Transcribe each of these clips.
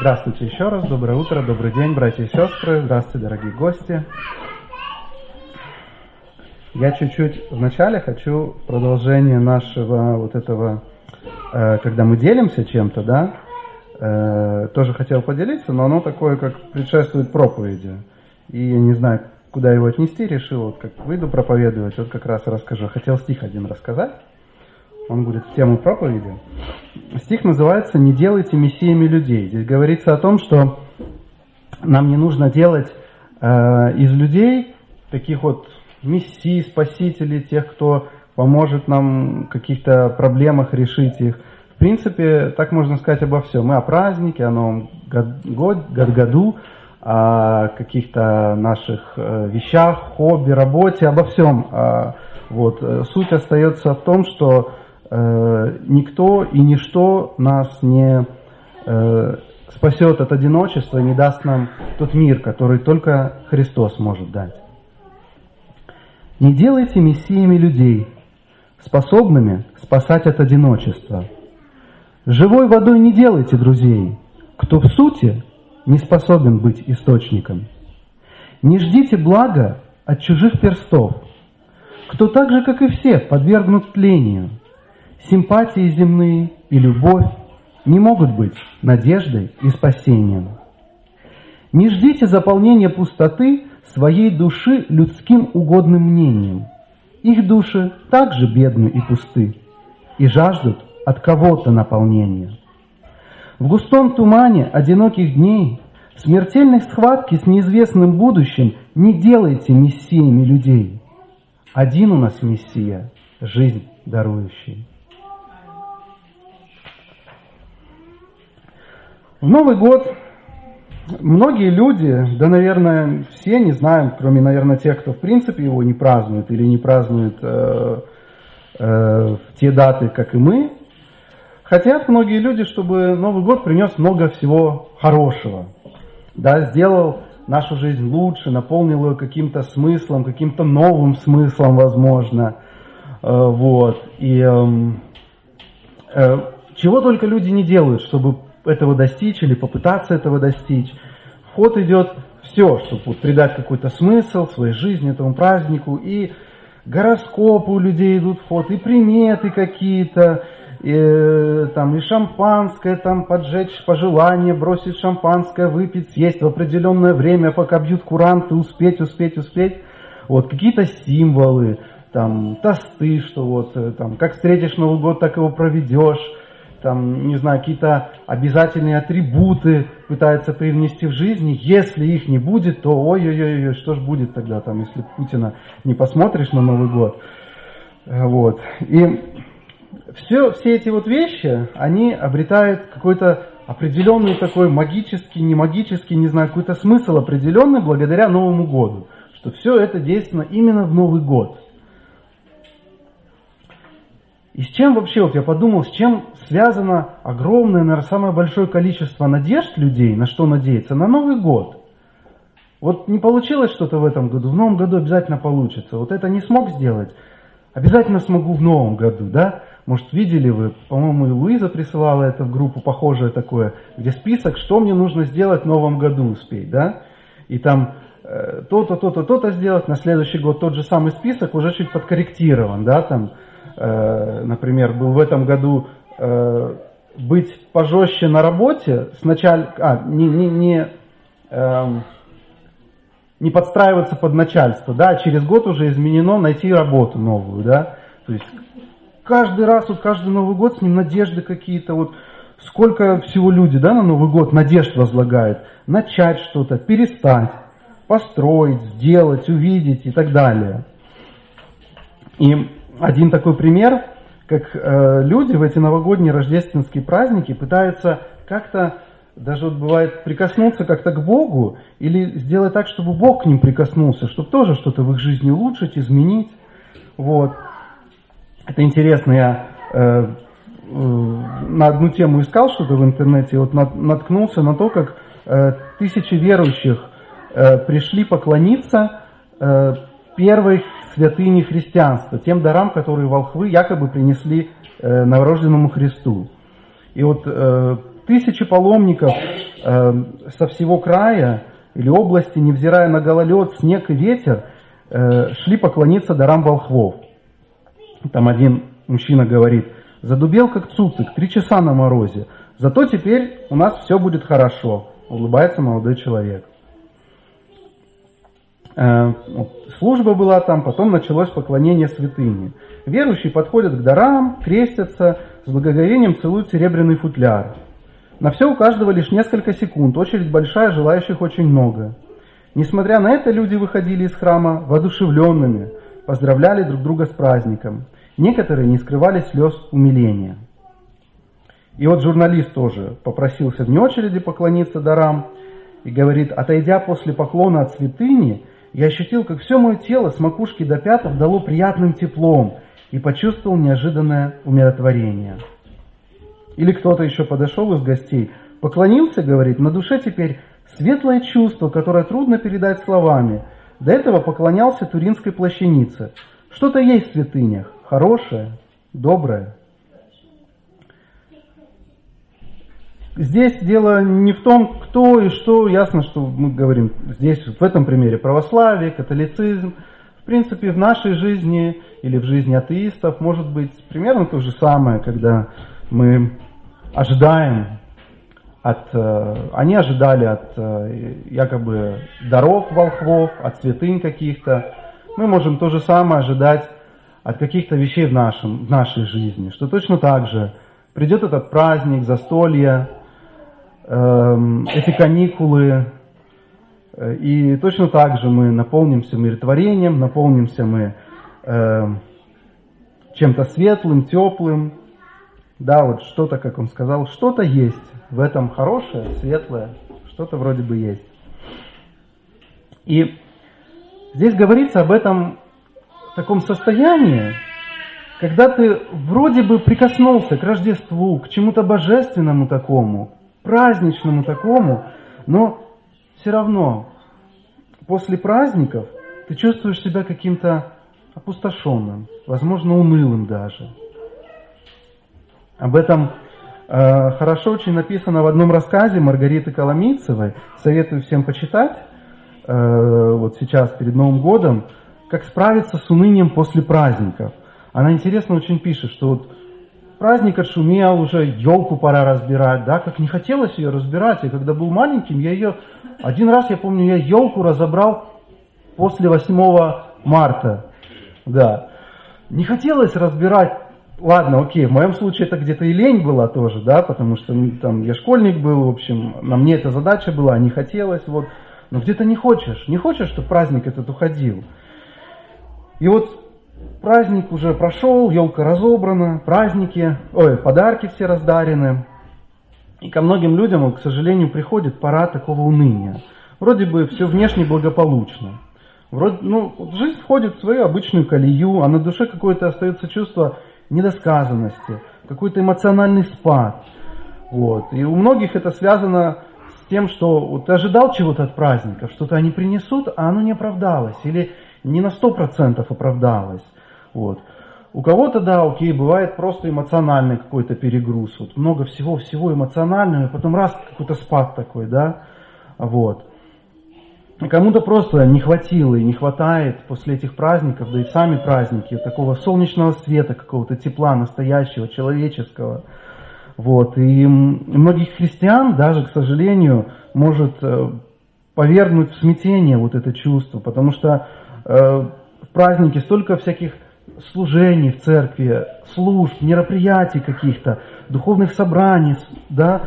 Здравствуйте еще раз, доброе утро, добрый день, братья и сестры, здравствуйте, дорогие гости. Я чуть-чуть вначале хочу продолжение нашего вот этого, когда мы делимся чем-то, да, тоже хотел поделиться, но оно такое, как предшествует проповеди. И я не знаю, куда его отнести, решил, вот как выйду проповедовать, вот как раз расскажу. Хотел стих один рассказать, он будет в тему проповеди. Стих называется «Не делайте мессиями людей». Здесь говорится о том, что нам не нужно делать из людей таких вот мессий, спасителей, тех, кто поможет нам в каких-то проблемах решить их. В принципе, так можно сказать обо всем. Мы о празднике, о новом году, о каких-то наших вещах, хобби, работе, обо всем. Вот. Суть остается в том, что никто и ничто нас не спасет от одиночества и не даст нам тот мир, который только Христос может дать. Не делайте мессиями людей, способными спасать от одиночества. Живой водой не делайте друзей, кто в сути не способен быть источником. Не ждите блага от чужих перстов, кто так же, как и все, подвергнут тлению. Симпатии земные и любовь не могут быть надеждой и спасением. Не ждите заполнения пустоты своей души людским угодным мнением. Их души также бедны и пусты, и жаждут от кого-то наполнения. В густом тумане одиноких дней, в смертельной схватке с неизвестным будущим не делайте мессиями людей. Один у нас мессия, жизнь дарующий. В Новый год многие люди, да, наверное, все, не знаем, кроме, наверное, тех, кто в принципе его не празднует или не празднует в те даты, как и мы, хотят многие люди, чтобы Новый год принес много всего хорошего, да, сделал нашу жизнь лучше, наполнил ее каким-то смыслом, каким-то новым смыслом, возможно. Вот. И чего только люди не делают, чтобы этого достичь или попытаться этого достичь. В ход идет все, чтобы придать какой-то смысл своей жизни, этому празднику. И гороскопы у людей идут в ход, и приметы какие-то, и шампанское, там, поджечь пожелание, бросить шампанское, выпить, съесть в определенное время, пока бьют куранты, успеть. Вот, какие-то символы, там, тосты, что вот, там, как встретишь Новый год, так его проведешь. Там, не знаю, какие-то обязательные атрибуты пытаются привнести в жизнь. Если их не будет, то ой-ой-ой, что ж будет тогда, там, если Путина не посмотришь на Новый год. Вот. И все эти вот вещи, они обретают какой-то определенный такой магический, не магический, не знаю, какой-то смысл определенный благодаря Новому году. Что все это действенно именно в Новый год. И с чем вообще, вот я подумал, с чем связано огромное, наверное, самое большое количество надежд людей, на что надеяться? На Новый год. Вот не получилось что-то в этом году, в Новом году обязательно получится. Вот это не смог сделать, обязательно смогу в Новом году, да? Может, видели вы, по-моему, и Луиза присылала это в группу, похожее такое, где список, что мне нужно сделать в Новом году успеть, да? И там то-то, то-то, то-то сделать, на следующий год тот же самый список уже чуть подкорректирован, да, там. Например, был в этом году быть пожестче на работе, сначала не подстраиваться под начальство, да, через год уже изменено найти работу новую, да, то есть каждый раз, вот каждый Новый год с ним надежды какие-то, вот сколько всего люди, да, на Новый год надежд возлагают, начать что-то, перестать, построить, сделать, увидеть и так далее. И один такой пример, как люди в эти новогодние рождественские праздники пытаются как-то, даже вот бывает, прикоснуться как-то к Богу или сделать так, чтобы Бог к ним прикоснулся, чтобы тоже что-то в их жизни улучшить, изменить. Вот. Это интересно, я на одну тему искал что-то в интернете, и вот наткнулся на то, как тысячи верующих пришли поклониться первой святыни христианства, тем дарам, которые волхвы якобы принесли новорожденному Христу. И вот тысячи паломников со всего края или области, невзирая на гололед, снег и ветер, шли поклониться дарам волхвов. Там один мужчина говорит: задубел как цуцик, 3 часа на морозе, зато теперь у нас все будет хорошо, улыбается молодой человек. Служба была там, потом началось поклонение святыне. Верующие подходят к дарам, крестятся, с благоговением целуют серебряный футляр. На все у каждого лишь несколько секунд, очередь большая, желающих очень много. Несмотря на это, люди выходили из храма воодушевленными, поздравляли друг друга с праздником. Некоторые не скрывали слез умиления. И вот журналист тоже попросился вне очереди поклониться дарам и говорит: отойдя после поклона от святыни, я ощутил, как все мое тело с макушки до пят обдало приятным теплом и почувствовал неожиданное умиротворение. Или кто-то еще подошел из гостей, поклонился, говорит: на душе теперь светлое чувство, которое трудно передать словами. До этого поклонялся Туринской плащанице. Что-то есть в святынях, хорошее, доброе. Здесь дело не в том, кто и что. Ясно, что мы говорим здесь, в этом примере, православие, католицизм. В принципе, в нашей жизни или в жизни атеистов может быть примерно то же самое, когда мы ожидаем они ожидали от якобы даров волхвов, от святынь каких-то. Мы можем то же самое ожидать от каких-то вещей в нашей жизни. Что точно так же придет этот праздник, застолье, эти каникулы, и точно так же мы наполнимся умиротворением, наполнимся мы чем-то светлым, теплым. Да, вот что-то, как он сказал, что-то есть в этом хорошее, светлое, что-то вроде бы есть. И здесь говорится об этом таком состоянии, когда ты вроде бы прикоснулся к Рождеству, к чему-то божественному такому, праздничному такому, но все равно после праздников ты чувствуешь себя каким-то опустошенным, возможно, унылым даже. Об этом хорошо очень написано в одном рассказе Маргариты Коломийцевой. Советую всем почитать вот сейчас перед Новым годом, как справиться с унынием после праздников. Она интересно очень пишет, что вот праздник отшумел, уже елку пора разбирать, да, как не хотелось ее разбирать. И когда был маленьким, один раз, я помню, я елку разобрал после 8 марта, да. Не хотелось разбирать. Ладно, окей, в моем случае это где-то и лень была тоже, да, потому что там я школьник был, в общем, на мне эта задача была, не хотелось, вот. Но где-то не хочешь, чтобы праздник этот уходил. И вот праздник уже прошел, елка разобрана, подарки все раздарены. И ко многим людям, к сожалению, приходит пора такого уныния. Вроде бы все внешне благополучно. Жизнь входит в свою обычную колею, а на душе какое-то остается чувство недосказанности, какой-то эмоциональный спад. Вот. И у многих это связано с тем, что вот ты ожидал чего-то от праздников, что-то они принесут, а оно не оправдалось, или не на 100% оправдалось. Вот. У кого-то, да, окей, бывает просто эмоциональный какой-то перегруз, вот много всего эмоционального, и потом раз какой-то спад такой, да, вот. Кому-то просто не хватило и не хватает после этих праздников, да и сами праздники, такого солнечного света, какого-то тепла настоящего, человеческого. Вот. И многих христиан даже, к сожалению, может повергнуть в смятение вот это чувство, потому что в празднике столько всяких служений в церкви, служб, мероприятий каких-то, духовных собраний, да,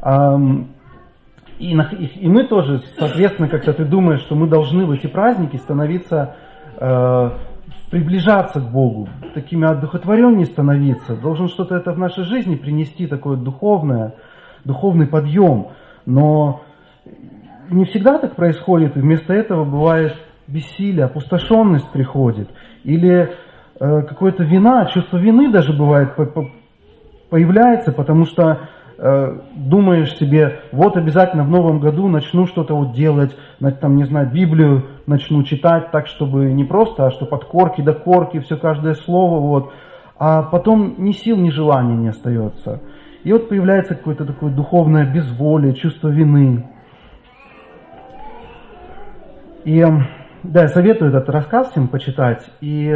и мы тоже, соответственно, как-то ты думаешь, что мы должны в эти праздники становиться, приближаться к Богу, такими одухотвореннее становиться, должен что-то это в нашей жизни принести, такое духовный подъем. Но не всегда так происходит, и вместо этого бывает бессилие, опустошенность приходит, или какая-то вина, чувство вины даже бывает появляется, потому что думаешь себе, вот обязательно в новом году начну что-то вот делать, там, не знаю, Библию начну читать так, чтобы не просто, а чтобы от корки до корки, все каждое слово, вот, а потом ни сил, ни желания не остается. И вот появляется какое-то такое духовное безволие, чувство вины. И да, я советую этот рассказ всем почитать. И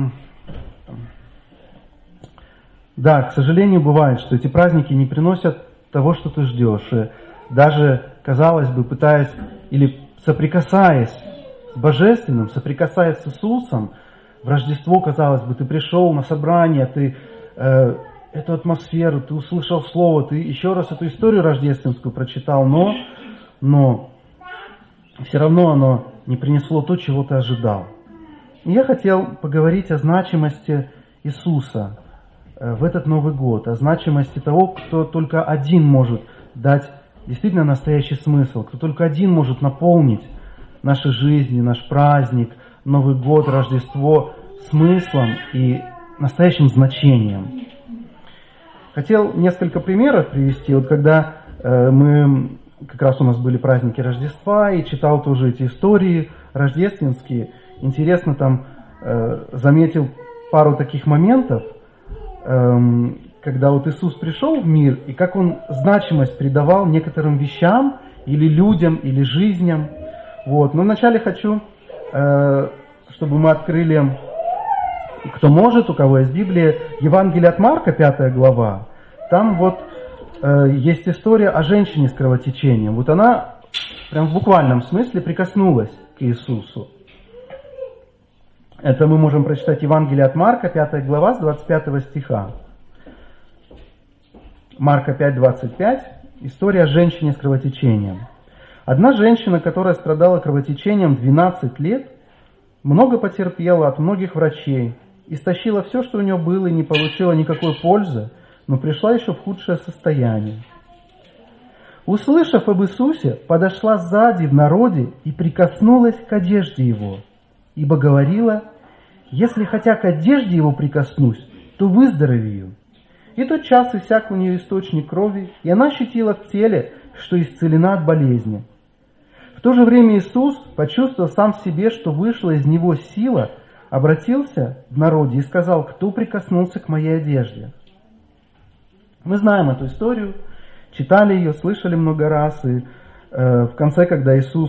да, к сожалению, бывает, что эти праздники не приносят того, что ты ждешь. И даже, казалось бы, пытаясь или соприкасаясь с Божественным, соприкасаясь с Иисусом, в Рождество, казалось бы, ты пришел на собрание, ты эту атмосферу, ты услышал Слово, ты еще раз эту историю рождественскую прочитал, но все равно оно не принесло то, чего ты ожидал. И я хотел поговорить о значимости Иисуса в этот Новый год, о значимости того, кто только один может дать действительно настоящий смысл, кто только один может наполнить наши жизни, наш праздник, Новый год, Рождество смыслом и настоящим значением. Хотел несколько примеров привести. Вот когда как раз у нас были праздники Рождества, и читал тоже эти истории рождественские, интересно там заметил пару таких моментов, когда вот Иисус пришел в мир, и как Он значимость придавал некоторым вещам, или людям, или жизням. Вот. Но вначале хочу, чтобы мы открыли, кто может, у кого есть Библия, Евангелие от Марка, 5 глава. Там вот есть история о женщине с кровотечением. Вот она прям в буквальном смысле прикоснулась к Иисусу. Это мы можем прочитать Евангелие от Марка, 5 глава, с 25 стиха. Марка 5:25. История о женщине с кровотечением. Одна женщина, которая страдала кровотечением 12 лет, много потерпела от многих врачей, истощила все, что у нее было, и не получила никакой пользы, но пришла еще в худшее состояние. Услышав об Иисусе, подошла сзади в народе и прикоснулась к одежде Его, ибо говорила: «Если хотя к одежде Его прикоснусь, то выздоровею». И тот час иссяк у нее источник крови, и она ощутила в теле, что исцелена от болезни. В то же время Иисус, почувствовав сам в себе, что вышла из Него сила, обратился в народе и сказал: «Кто прикоснулся к моей одежде?» Мы знаем эту историю, читали ее, слышали много раз, и в конце, когда Иисус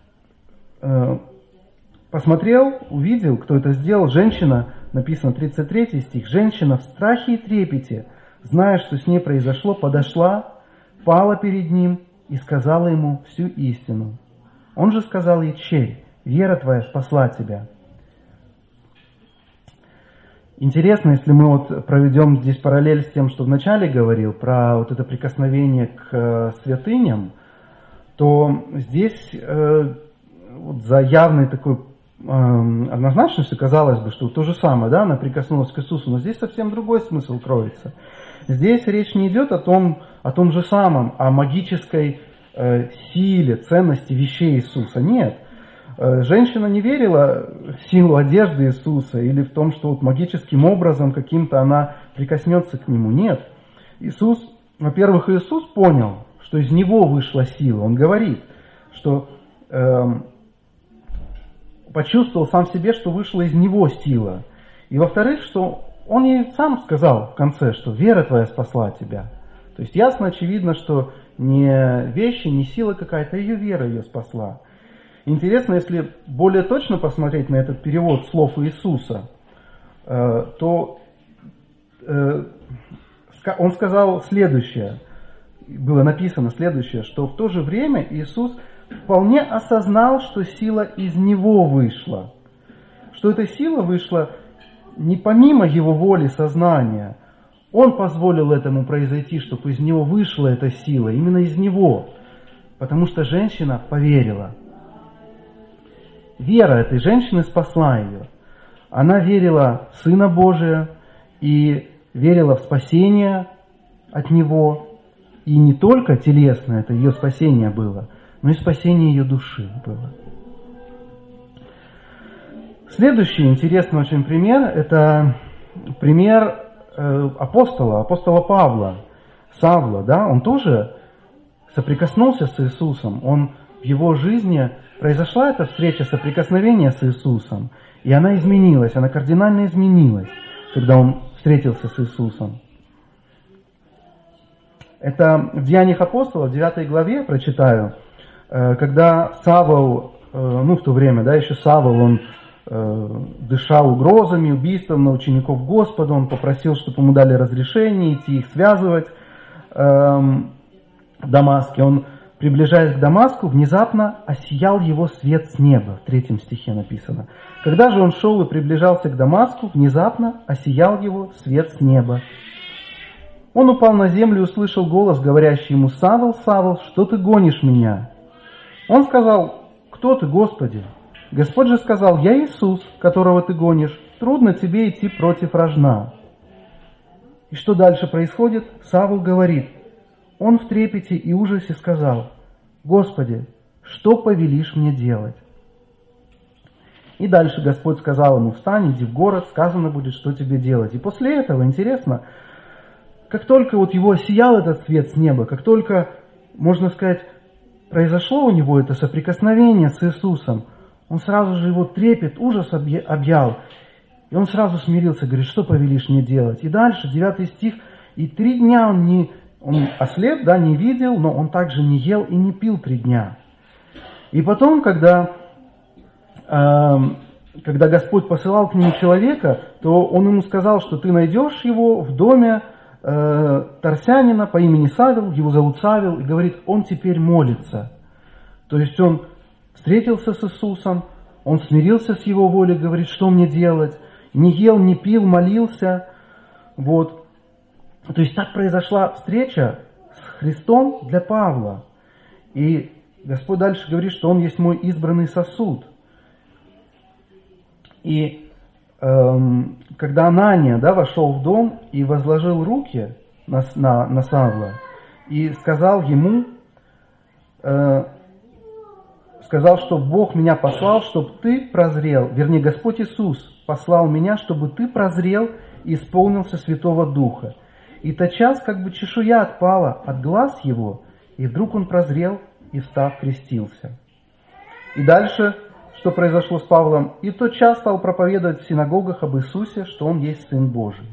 посмотрел, увидел, кто это сделал, женщина, написано 33 стих, женщина в страхе и трепете, зная, что с ней произошло, подошла, пала перед ним и сказала ему всю истину. Он же сказал ей: «Черь, вера твоя спасла тебя». Интересно, если мы вот проведем здесь параллель с тем, что вначале говорил, про вот это прикосновение к святыням, то здесь вот за явной такой однозначностью казалось бы, что то же самое, да, она прикоснулась к Иисусу, но здесь совсем другой смысл кроется. Здесь речь не идет о том же самом, о магической силе, ценности вещей Иисуса. Нет. Женщина не верила в силу одежды Иисуса или в том, что вот магическим образом каким-то она прикоснется к Нему. Нет. Иисус, во-первых, Иисус понял, что из Него вышла сила. Он говорит, что почувствовал сам в себе, что вышла из Него сила. И во-вторых, что Он ей сам сказал в конце, что вера твоя спасла тебя. То есть ясно, очевидно, что не вещи, не сила какая-то, ее вера ее спасла. Интересно, если более точно посмотреть на этот перевод слов Иисуса, то Он сказал следующее, было написано следующее, что в то же время Иисус вполне осознал, что сила из Него вышла, что эта сила вышла не помимо Его воли, сознания. Он позволил этому произойти, чтобы из Него вышла эта сила, именно из Него, потому что женщина поверила. Вера этой женщины спасла ее. Она верила в Сына Божия и верила в спасение от Него. И не только телесное это ее спасение было, но и спасение ее души было. Следующий интересный очень пример, это пример апостола Павла, Савла. Да? Он тоже соприкоснулся с Иисусом. В его жизни произошла эта встреча, соприкосновение с Иисусом, и она изменилась, она кардинально изменилась, когда он встретился с Иисусом. Это в Деяниях апостолов, в 9 главе, прочитаю, когда Савл, в то время, еще Савл, он дышал угрозами, убийством на учеников Господа, он попросил, чтобы ему дали разрешение идти их связывать в Дамаске. Он, приближаясь к Дамаску, внезапно осиял его свет с неба, в 3 стихе написано. Когда же он шел и приближался к Дамаску, внезапно осиял его свет с неба. Он упал на землю и услышал голос, говорящий ему: «Савл, Савл, что ты гонишь меня?» Он сказал: «Кто ты, Господи?» Господь же сказал: «Я Иисус, которого ты гонишь. Трудно тебе идти против рожна». И что дальше происходит? Савл говорит: он в трепете и ужасе сказал: «Господи, что повелишь мне делать?» И дальше Господь сказал ему: «Встань, иди в город, сказано будет, что тебе делать». И после этого, интересно, как только его осиял этот свет с неба, как только, можно сказать, произошло у него это соприкосновение с Иисусом, он сразу же его трепет, ужас объял. И он сразу смирился, говорит: «Что повелишь мне делать?» И дальше, 9 стих, «И 3 дня он ослеп, не видел, но он также не ел и не пил 3 дня». И потом, когда Господь посылал к нему человека, то он ему сказал, что ты найдешь его в доме Тарсянина по имени Савел, его зовут Савел, и говорит, он теперь молится. То есть он встретился с Иисусом, он смирился с его волей, говорит, что мне делать, не ел, не пил, молился. Вот. То есть так произошла встреча с Христом для Павла. И Господь дальше говорит, что он есть мой избранный сосуд. И когда Анания вошел в дом и возложил руки на Савла и сказал ему, сказал, что Бог меня послал, чтобы ты прозрел, вернее, Господь Иисус послал меня, чтобы ты прозрел и исполнился Святого Духа. И тотчас как бы чешуя отпала от глаз его, и вдруг он прозрел и, встав, крестился. И дальше, что произошло с Павлом? И тотчас стал проповедовать в синагогах об Иисусе, что Он есть Сын Божий.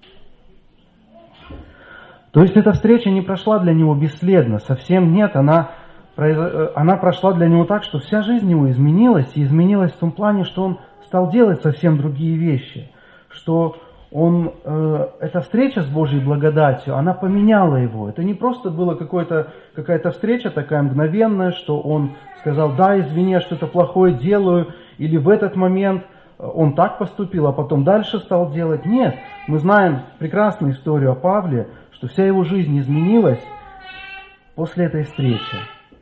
То есть эта встреча не прошла для него бесследно, совсем нет. Она прошла для него так, что вся жизнь его изменилась, и изменилась в том плане, что он стал делать совсем другие вещи, что эта встреча с Божьей благодатью, она поменяла его. Это не просто была какая-то встреча такая мгновенная, что он сказал, да, извини, я что-то плохое делаю, или в этот момент он так поступил, а потом дальше стал делать. Нет, мы знаем прекрасную историю о Павле, что вся его жизнь изменилась после этой встречи.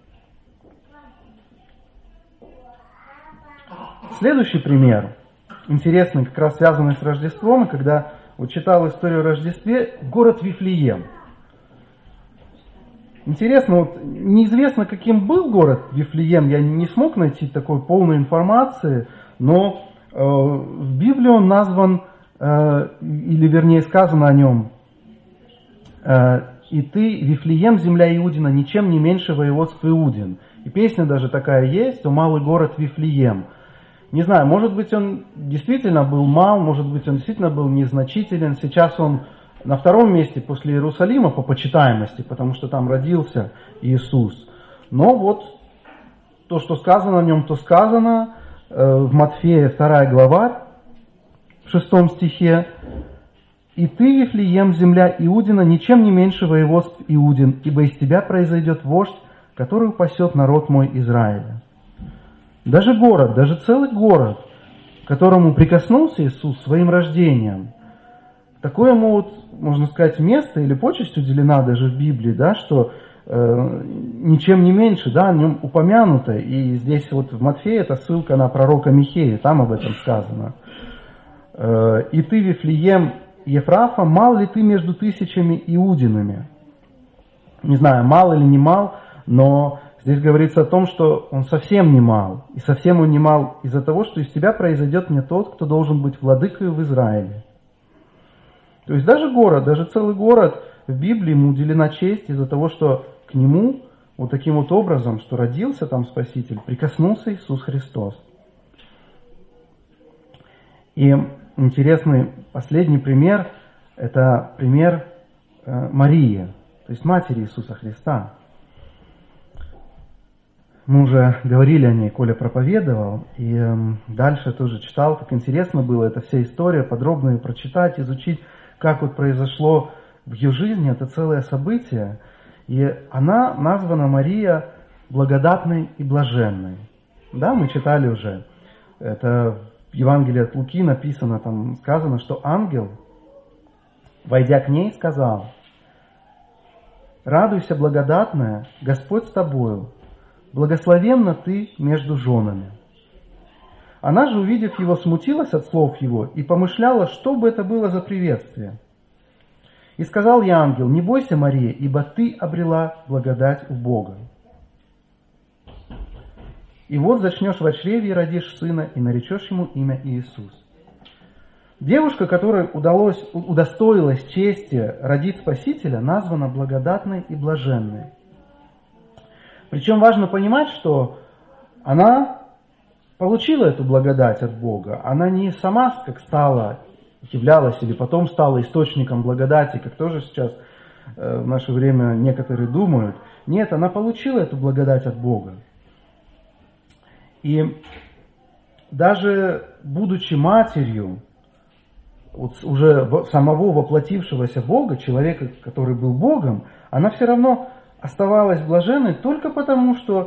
Следующий пример, интересный, как раз связанный с Рождеством, когда читал историю о Рождестве, город Вифлеем. Интересно, неизвестно, каким был город Вифлеем, я не смог найти такой полной информации, но в Библии он назван, или вернее сказано о нем, «И ты, Вифлеем, земля Иудина, ничем не меньше воеводств Иудин». И песня даже такая есть, «О малый город Вифлеем». Не знаю, может быть, он действительно был мал, может быть, он действительно был незначителен. Сейчас он на втором месте после Иерусалима по почитаемости, потому что там родился Иисус. Но вот то, что сказано о нем, то сказано в Матфея 2 глава, в 6 стихе. «И ты, Вифлеем, земля Иудина, ничем не меньше воеводств Иудин, ибо из тебя произойдет вождь, который упасет народ мой Израиля». Даже город, даже целый город, к которому прикоснулся Иисус своим рождением, такое ему, можно сказать, место или почесть уделена даже в Библии, что ничем не меньше, о нем упомянуто. И здесь в Матфея это ссылка на пророка Михея, там об этом сказано. «И ты, Вифлеем Ефрафа, мал ли ты между тысячами иудинами?» Не знаю, мал или не мал, но здесь говорится о том, что он совсем не мал. И совсем он не мал из-за того, что из тебя произойдет мне тот, кто должен быть владыкой в Израиле. То есть даже город, даже целый город в Библии ему уделена честь из-за того, что к нему вот таким вот образом, что родился там Спаситель, прикоснулся Иисус Христос. И интересный последний пример, это пример Марии. то есть матери Иисуса Христа. Мы уже говорили о ней, Коля проповедовал, и дальше тоже читал, как интересно было эта вся история, подробно ее прочитать, изучить, как вот произошло в ее жизни, это целое событие. И она названа Мария благодатной и блаженной. Да, мы читали уже, это в Евангелии от Луки написано, там сказано, что ангел, войдя к ней, сказал: «Радуйся, благодатная, Господь с тобою, благословенна ты между женами». Она же, увидев его, смутилась от слов его и помышляла, что бы это было за приветствие. И сказал ей ангел: «Не бойся, Мария, ибо ты обрела благодать у Бога. И вот зачнешь во чреве и родишь сына, и наречешь ему имя Иисус». Девушка, которой удостоилась чести родить Спасителя, названа благодатной и блаженной. Причем важно понимать, что она получила эту благодать от Бога. Она не сама как являлась или потом стала источником благодати, как тоже сейчас в наше время некоторые думают. Нет, она получила эту благодать от Бога. И даже будучи матерью уже самого воплотившегося Бога, человека, который был Богом, она все равно оставалась блаженной только потому, что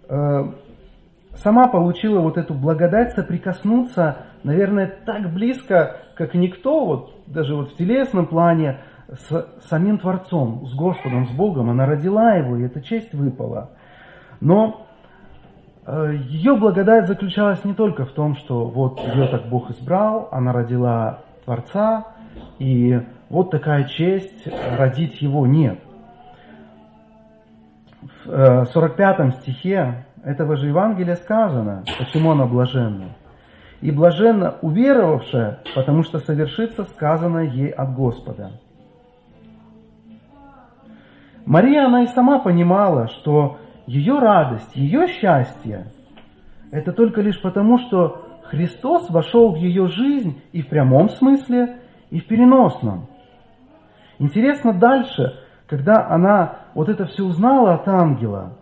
сама получила вот эту благодать соприкоснуться, наверное, так близко, как никто, вот даже вот в телесном плане, с самим Творцом, с Господом, с Богом. Она родила его, и эта честь выпала. Но ее благодать заключалась не только в том, что вот ее так Бог избрал, она родила Творца, и вот такая честь родить его. Нет. В 45 стихе этого же Евангелия сказано, почему она блаженна. «И блаженна уверовавшая, потому что совершится сказанное ей от Господа». Мария, она и сама понимала, что ее радость, ее счастье – это только лишь потому, что Христос вошел в ее жизнь и в прямом смысле, и в переносном. Интересно дальше, когда она вот это все узнала от ангела,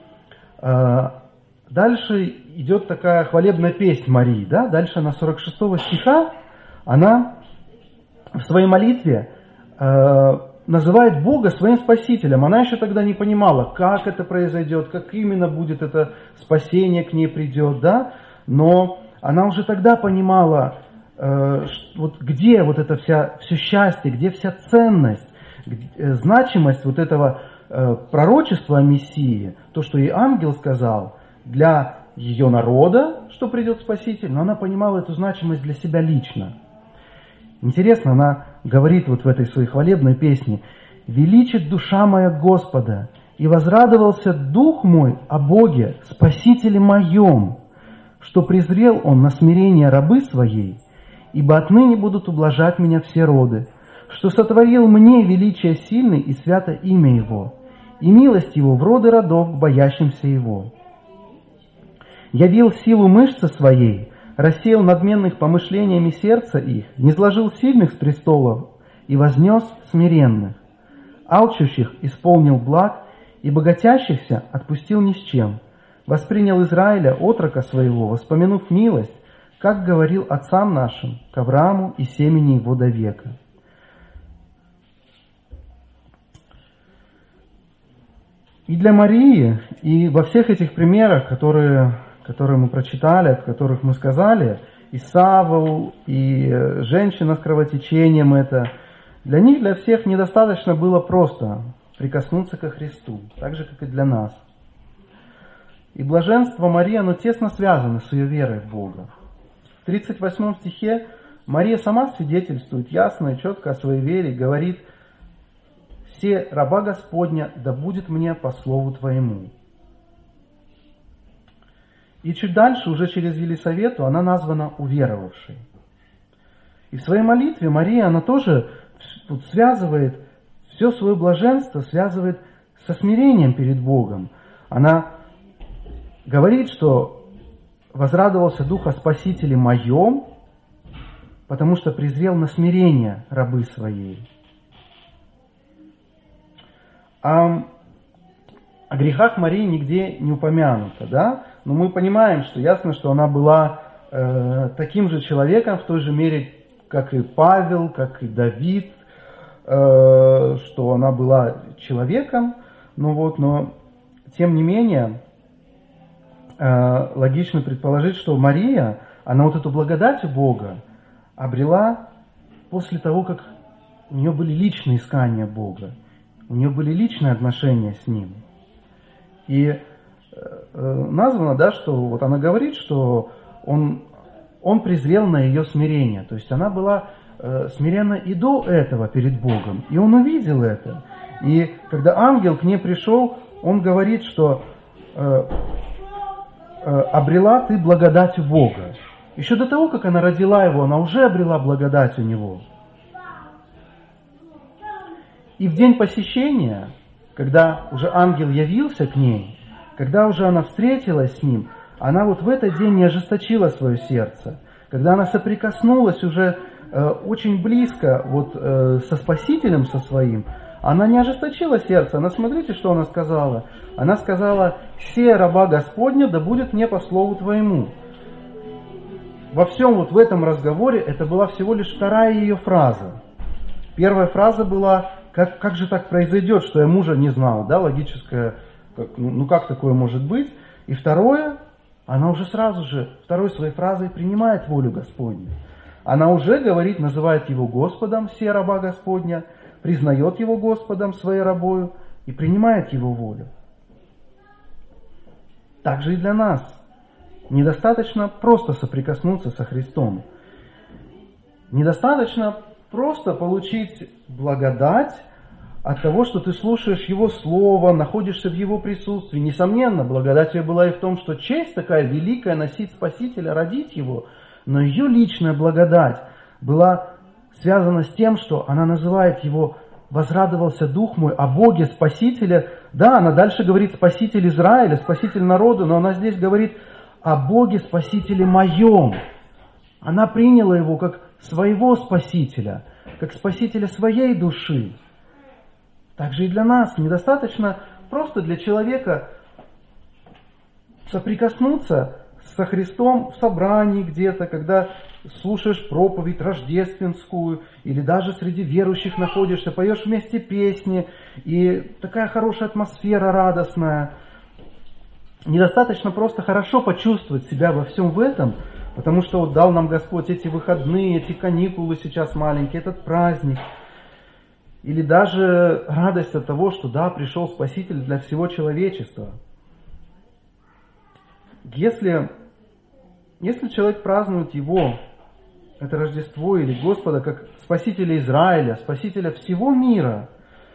дальше идет такая хвалебная песнь Марии, да? Дальше она 46 стиха, она в своей молитве называет Бога своим Спасителем. Она еще тогда не понимала, как это произойдет, как именно будет это спасение к ней придет, да? Но она уже тогда понимала, вот где вот это все счастье, где вся ценность, значимость вот этого пророчества о Мессии, то, что ей ангел сказал, для ее народа, что придет Спаситель, но она понимала эту значимость для себя лично. Интересно, она говорит вот в этой своей хвалебной песне: «Величит душа моя Господа, и возрадовался дух мой о Боге, Спасителе моем, что презрел Он на смирение рабы своей, ибо отныне будут ублажать меня все роды, что сотворил мне величие сильный и свято имя Его, и милость Его в роды родов к боящимся Его. Явил силу мышцы своей, рассеял надменных помышлениями сердца их, низложил сильных с престолов и вознес смиренных. Алчущих исполнил благ, и богатящихся отпустил ни с чем. Воспринял Израиля, отрока своего, воспомянув милость, как говорил отцам нашим, к Аврааму и семени его до века». И для Марии, и во всех этих примерах, которые мы прочитали, о которых мы сказали, и Савл, и женщина с кровотечением это, для них, для всех недостаточно было просто прикоснуться ко Христу, так же, как и для нас. И блаженство Марии, оно тесно связано с ее верой в Бога. В 38 стихе Мария сама свидетельствует ясно и четко о своей вере, говорит: «Се раба Господня, да будет мне по слову Твоему». И чуть дальше, уже через Елисавету, она названа уверовавшей. И в своей молитве Мария, она тоже связывает все свое блаженство, связывает со смирением перед Богом. Она говорит, что возрадовался Дух о Спасителе моем, потому что презрел на смирение рабы своей. О грехах Марии нигде не упомянуто, да? Но мы понимаем, что ясно, что она была таким же человеком в той же мере, как и Павел, как и Давид, что она была человеком, но тем не менее логично предположить, что Мария, она вот эту благодать Бога обрела после того, как у нее были личные искания Бога, у нее были личные отношения с Ним. И названо, да, что вот она говорит, что он презрел на ее смирение. То есть она была смиренна и до этого перед Богом. И он увидел это. И когда ангел к ней пришел, он говорит, что обрела ты благодать у Бога. Еще до того, как она родила его, она уже обрела благодать у него. И в день посещения, когда уже ангел явился к ней, когда уже она встретилась с ним, она вот в этот день не ожесточила свое сердце. Когда она соприкоснулась уже очень близко вот, со Спасителем, со своим, она не ожесточила сердце. Она, смотрите, что она сказала. Она сказала: «Се раба Господня, да будет мне по слову Твоему». Во всем вот в этом разговоре это была всего лишь вторая ее фраза. Первая фраза была: как же так произойдет, что я мужа не знал, да, логическое, как такое может быть? И второе, она уже сразу же второй своей фразой принимает волю Господню. Она уже говорит, называет его Господом, «Се раба Господня», признает его Господом своей рабою и принимает его волю. Так же и для нас. Недостаточно просто соприкоснуться со Христом. Недостаточно просто получить благодать от того, что ты слушаешь Его Слово, находишься в Его присутствии. Несомненно, благодать ее была и в том, что честь такая великая носить Спасителя, родить Его. Но ее личная благодать была связана с тем, что она называет Его «возрадовался Дух мой» о Боге Спасителя. Да, она дальше говорит «Спаситель Израиля», «Спаситель народа», но она здесь говорит о Боге Спасителе моем. Она приняла Его как своего Спасителя, как Спасителя своей души. Так же и для нас недостаточно просто для человека соприкоснуться со Христом в собрании где-то, когда слушаешь проповедь рождественскую, или даже среди верующих находишься, поешь вместе песни, и такая хорошая атмосфера радостная. Недостаточно просто хорошо почувствовать себя во всем в этом, потому что вот дал нам Господь эти выходные, эти каникулы сейчас маленькие, этот праздник. Или даже радость от того, что да, пришел Спаситель для всего человечества. Если человек празднует Его, это Рождество или Господа, как Спасителя Израиля, Спасителя всего мира,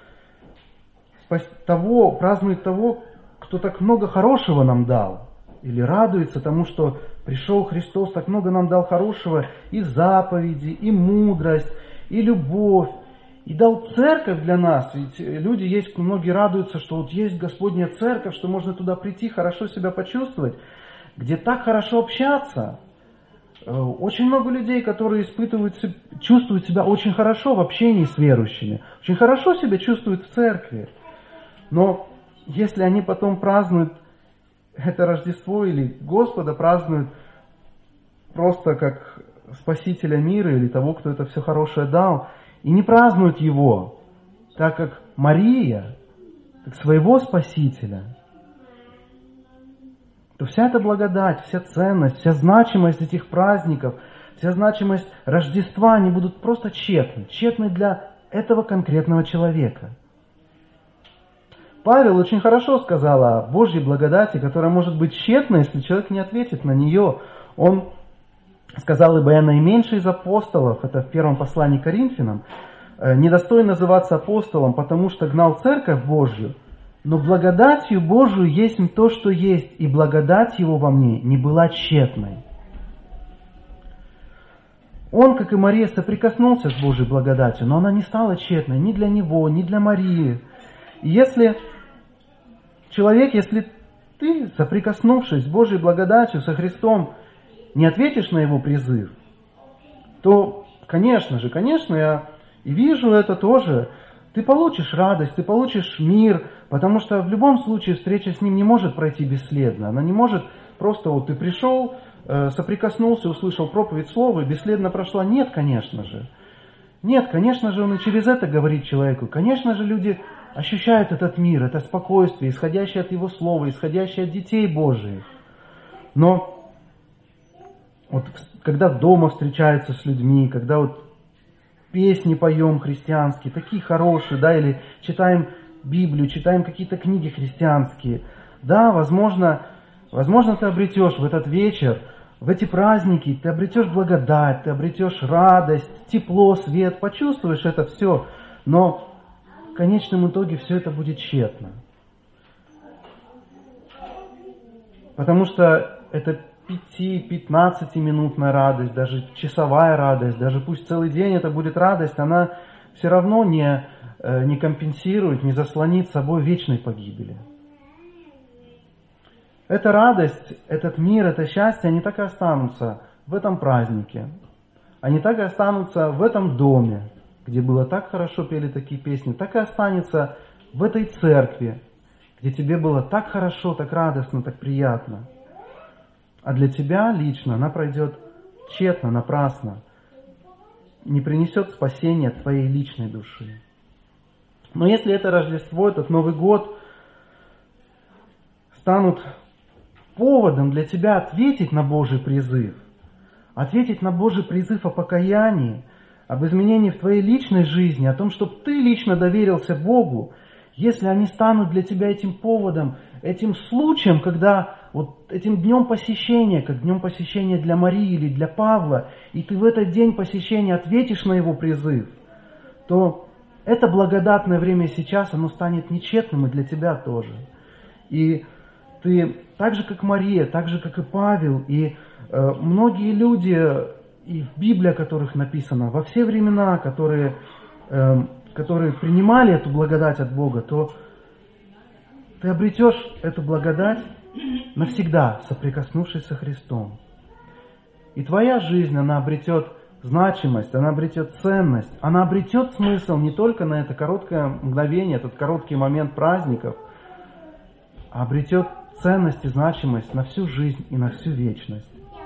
празднует того, кто так много хорошего нам дал, или радуется тому, что пришел Христос, так много нам дал хорошего, и заповеди, и мудрость, и любовь, и дал церковь для нас. Ведь люди есть, многие радуются, что вот есть Господня церковь, что можно туда прийти, хорошо себя почувствовать, где так хорошо общаться. Очень много людей, которые чувствуют себя очень хорошо в общении с верующими, очень хорошо себя чувствуют в церкви. Но если они потом празднуют это Рождество или Господа празднуют просто как Спасителя мира или того, кто это все хорошее дал, и не празднуют Его, так как Мария, как своего Спасителя, то вся эта благодать, вся ценность, вся значимость этих праздников, вся значимость Рождества, они будут просто тщетны для этого конкретного человека. Павел очень хорошо сказал о Божьей благодати, которая может быть тщетна, если человек не ответит на нее. Он сказал: «Ибо я наименьший из апостолов», это в первом послании к Коринфянам, «недостоин называться апостолом, потому что гнал церковь Божью, но благодатью Божию есть то, что есть, и благодать Его во мне не была тщетной». Он, как и Мария, соприкоснулся с Божьей благодатью, но она не стала тщетной ни для него, ни для Марии. И если ты, соприкоснувшись с Божьей благодатью, со Христом, не ответишь на Его призыв, то, конечно, я и вижу это тоже, ты получишь радость, ты получишь мир, потому что в любом случае встреча с Ним не может пройти бесследно. Она не может просто вот ты пришел, соприкоснулся, услышал проповедь слова и бесследно прошла. Нет, конечно же. Нет, конечно же, Он и через это говорит человеку. Конечно же, люди ощущают этот мир, это спокойствие, исходящее от Его Слова, исходящее от детей Божиих. Но вот когда дома встречаются с людьми, когда вот песни поем христианские, такие хорошие, да, или читаем Библию, читаем какие-то книги христианские, да, возможно, ты обретешь в этот вечер, в эти праздники, ты обретешь благодать, ты обретешь радость, тепло, свет, почувствуешь это все, но в конечном итоге все это будет тщетно. Потому что это 5-15-минутная радость, даже часовая радость, даже пусть целый день это будет радость, она все равно не компенсирует, не заслонит собой вечной погибели. Эта радость, этот мир, это счастье, они так и останутся в этом празднике. Они так и останутся в этом доме, где было так хорошо пели такие песни, так и останется в этой церкви, где тебе было так хорошо, так радостно, так приятно. А для тебя лично она пройдет тщетно, напрасно, не принесет спасения твоей личной души. Но если это Рождество, этот Новый год станут поводом для тебя ответить на Божий призыв, ответить на Божий призыв о покаянии, об изменении в твоей личной жизни, о том, чтобы ты лично доверился Богу, если они станут для тебя этим поводом, этим случаем, когда вот этим днем посещения, как днем посещения для Марии или для Павла, и ты в этот день посещения ответишь на его призыв, то это благодатное время сейчас, оно станет нечетным и для тебя тоже. И ты так же, как Мария, так же, как и Павел, и многие люди, и в Библии, о которых написано, во все времена, которые принимали эту благодать от Бога, то ты обретешь эту благодать навсегда, соприкоснувшись со Христом. И твоя жизнь, она обретет значимость, она обретет ценность, она обретет смысл не только на это короткое мгновение, этот короткий момент праздников, а обретет ценность и значимость на всю жизнь и на всю вечность.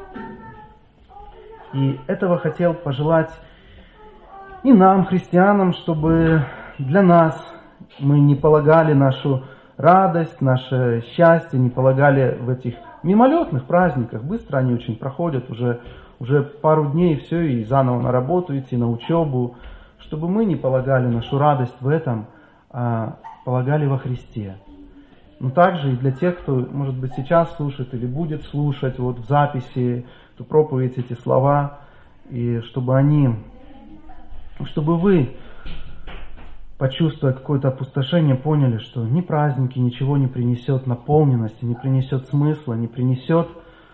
И этого хотел пожелать и нам, христианам, чтобы для нас мы не полагали нашу радость, наше счастье, не полагали в этих мимолетных праздниках. Быстро они очень проходят, уже пару дней и все, и заново на работу идти, на учебу. Чтобы мы не полагали нашу радость в этом, а полагали во Христе. Но также и для тех, кто, может быть, сейчас слушает или будет слушать вот в записи эту проповедь, эти слова, и чтобы вы, почувствуя какое-то опустошение, поняли, что ни праздники ничего не принесет наполненности, не принесет смысла, не принесет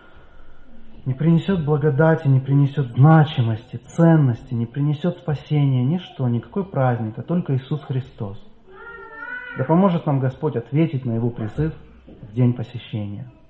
благодати, не принесет значимости, ценности, не принесет спасения, ничто, никакой праздник, а только Иисус Христос. Да поможет нам Господь ответить на Его призыв в день посещения.